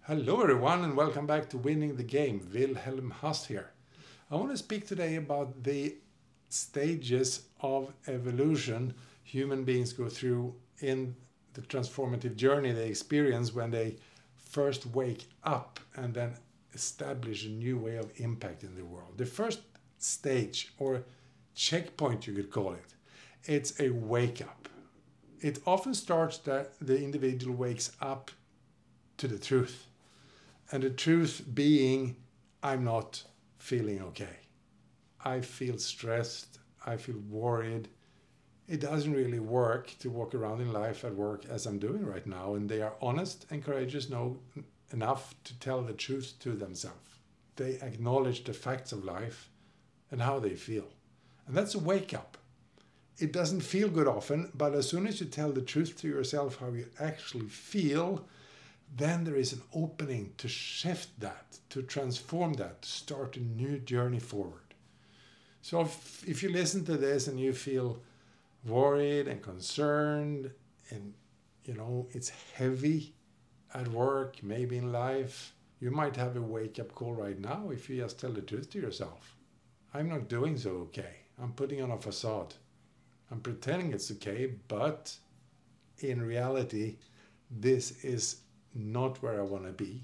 Hello everyone and welcome back to Winning the Game. Wilhelm Haas here. I want to speak today about the stages of evolution human beings go through in the transformative journey they experience when they first wake up and then establish a new way of impacting the world. The first stage, or checkpoint you could call it, it's a wake up. It often starts that the individual wakes up to the truth. And the truth being, I'm not feeling okay. I feel stressed. I feel worried. It doesn't really work to walk around in life at work as I'm doing right now. And they are honest and courageous enough to tell the truth to themselves. They acknowledge the facts of life and how they feel. And that's a wake up. It doesn't feel good often, but as soon as you tell the truth to yourself how you actually feel, then there is an opening to shift that, to transform that, to start a new journey forward. So if you listen to this and you feel worried and concerned and it's heavy at work, maybe in life, you might have a wake-up call right now if you just tell the truth to yourself. I'm not doing so okay. I'm putting on a facade. I'm pretending it's okay, but in reality, this is not where I want to be.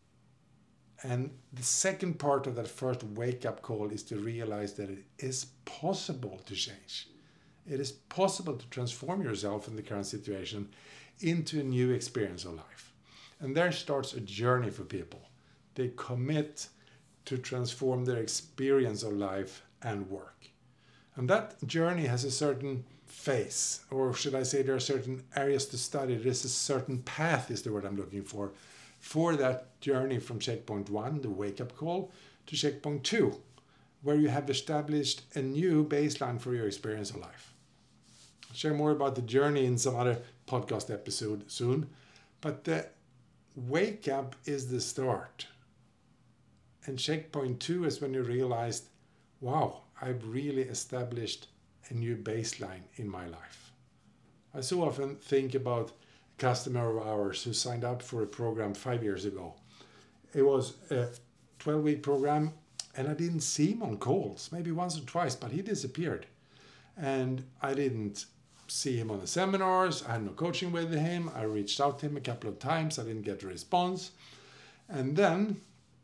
And the second part of that first wake-up call is to realize that it is possible to change. It is possible to transform yourself in the current situation into a new experience of life. And there starts a journey for people. They commit to transform their experience of life and work. And that journey has a certain phase, or should I say there are certain areas to study. There's a certain path is the word I'm looking for that journey from checkpoint 1, the wake-up call, to checkpoint 2, where you have established a new baseline for your experience of life. I'll share more about the journey in some other podcast episode soon, but the wake-up is the start. And checkpoint 2 is when you realized, wow, I've really established a new baseline in my life. I so often think about a customer of ours who signed up for a program 5 years ago. It was a 12-week program and I didn't see him on calls, maybe once or twice, but he disappeared. And I didn't see him on the seminars. I had no coaching with him. I reached out to him a couple of times. I didn't get a response. And then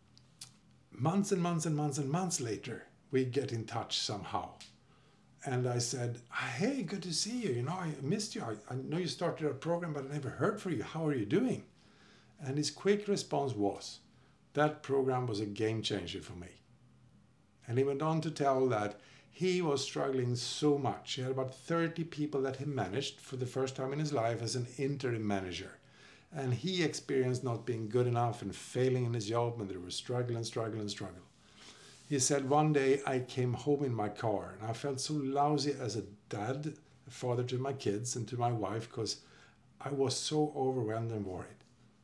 months and months and months and months later, we get in touch somehow. And I said, hey, good to see you. I missed you. I know you started a program, but I never heard from you. How are you doing? And his quick response was, that program was a game changer for me. And he went on to tell that he was struggling so much. He had about 30 people that he managed for the first time in his life as an interim manager. And he experienced not being good enough and failing in his job, and they were struggling. He said, one day I came home in my car and I felt so lousy as a dad, a father to my kids and to my wife, because I was so overwhelmed and worried.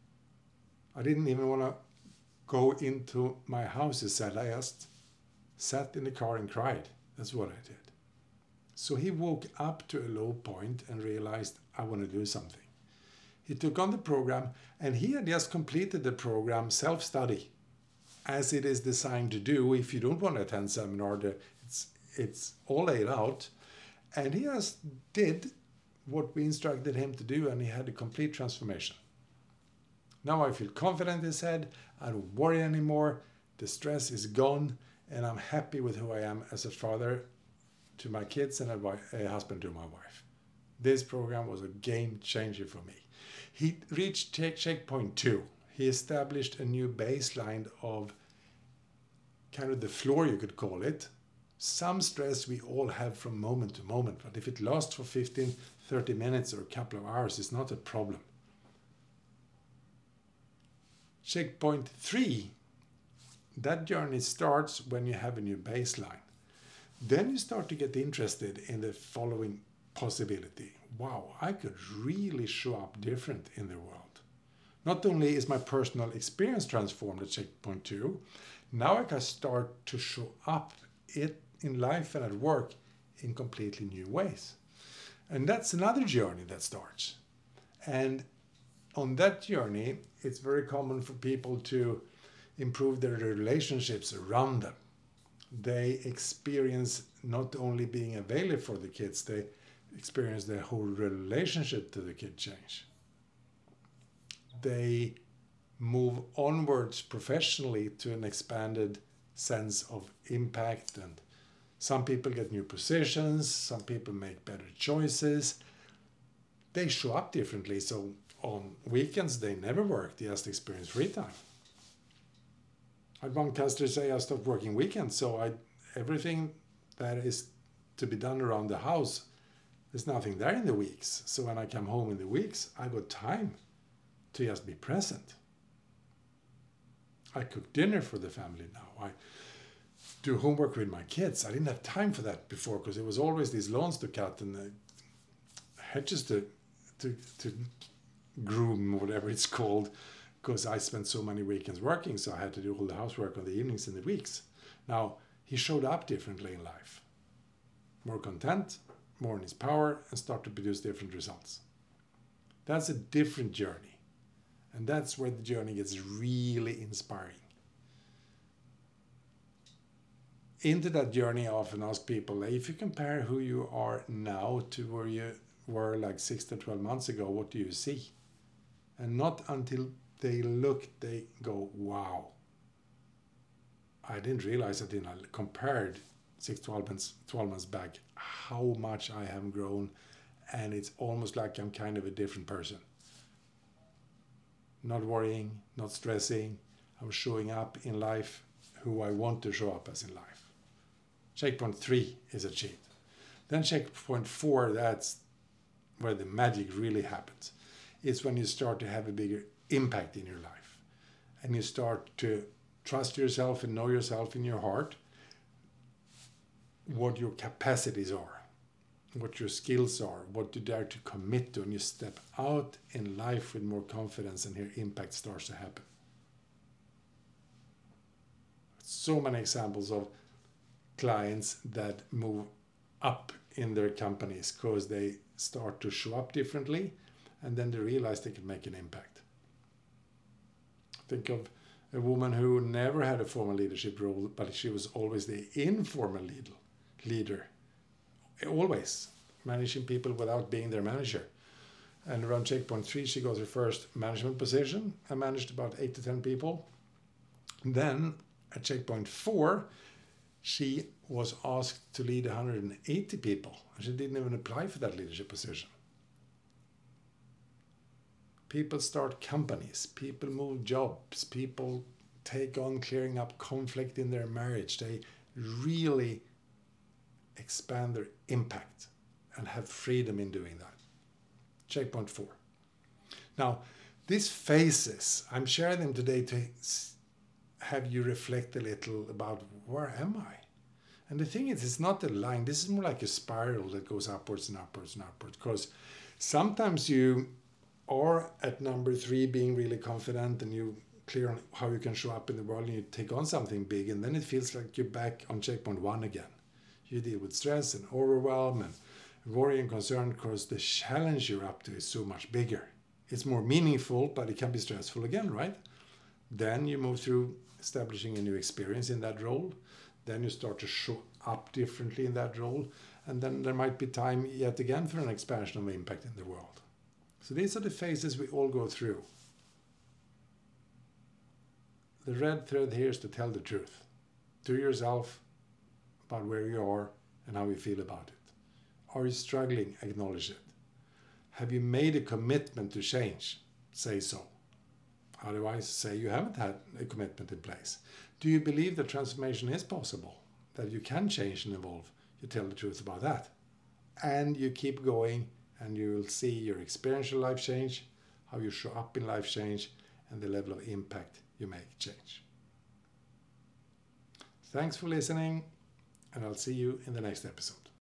I didn't even want to go into my house, he said. I just sat in the car and cried. That's what I did. So he woke up to a low point and realized, I want to do something. He took on the program and he had just completed the program self-study, as it is designed to do. If you don't want to attend seminar, it's all laid out. And he just did what we instructed him to do, and he had a complete transformation. Now I feel confident, he said. I don't worry anymore. The stress is gone, and I'm happy with who I am as a father to my kids and a husband to my wife. This program was a game changer for me. He reached checkpoint 2. He established a new baseline of kind of the floor, you could call it. Some stress we all have from moment to moment, but if it lasts for 15, 30 minutes or a couple of hours, it's not a problem. Checkpoint 3, that journey starts when you have a new baseline. Then you start to get interested in the following possibility. Wow, I could really show up different in the world. Not only is my personal experience transformed at checkpoint 2, now I can start to show up in life and at work in completely new ways. And that's another journey that starts. And on that journey, it's very common for people to improve their relationships around them. They experience not only being available for the kids, they experience their whole relationship to the kid change. They move onwards professionally to an expanded sense of impact, and some people get new positions, some people make better choices. They show up differently, so on weekends they never work, they just experience free time. I had one customer say I stopped working weekends, so everything that is to be done around the house, there's nothing there in the weeks. So when I come home in the weeks, I got time to just be present. I cook dinner for the family now. I do homework with my kids. I didn't have time for that before because there was always these lawns to cut and hedges to groom, whatever it's called, because I spent so many weekends working, so I had to do all the housework on the evenings and the weeks. Now, he showed up differently in life. More content, more in his power, and start to produce different results. That's a different journey. And that's where the journey gets really inspiring. Into that journey, I often ask people, if you compare who you are now to where you were like 6 to 12 months ago, what do you see? And not until they look, they go, wow. I didn't realize that I compared 12 months back, how much I have grown. And it's almost like I'm kind of a different person. Not worrying, not stressing. I'm showing up in life who I want to show up as in life. Checkpoint 3 is achieved. Then checkpoint 4, that's where the magic really happens. It's when you start to have a bigger impact in your life. And you start to trust yourself and know yourself in your heart, what your capacities are, what your skills are, what you dare to commit to, and you step out in life with more confidence, and here impact starts to happen. So many examples of clients that move up in their companies because they start to show up differently, and then they realize they can make an impact. Think of a woman who never had a formal leadership role, but she was always the informal leader. Always managing people without being their manager. And around checkpoint 3, she got her first management position and managed about 8 to 10 people. Then at checkpoint 4, she was asked to lead 180 people, and she didn't even apply for that leadership position. People start companies, people move jobs, people take on clearing up conflict in their marriage. They really expand their impact and have freedom in doing that. Checkpoint 4. Now, these phases, I'm sharing them today to have you reflect a little about where am I? And the thing is, it's not a line. This is more like a spiral that goes upwards and upwards and upwards. Because sometimes you are at number 3 being really confident and you clear on how you can show up in the world and you take on something big, and then it feels like you're back on checkpoint 1 again. You deal with stress and overwhelm and worry and concern because the challenge you're up to is so much bigger. It's more meaningful, but it can be stressful again, right? Then you move through establishing a new experience in that role. Then you start to show up differently in that role. And then there might be time yet again for an expansion of impact in the world. So these are the phases we all go through. The red thread here is to tell the truth to yourself about where you are and how you feel about it. Are you struggling? Acknowledge it. Have you made a commitment to change? Say so. Otherwise, say you haven't had a commitment in place. Do you believe that transformation is possible? That you can change and evolve? You tell the truth about that. And you keep going, and you will see your experiential life change, how you show up in life change, and the level of impact you make change. Thanks for listening, and I'll see you in the next episode.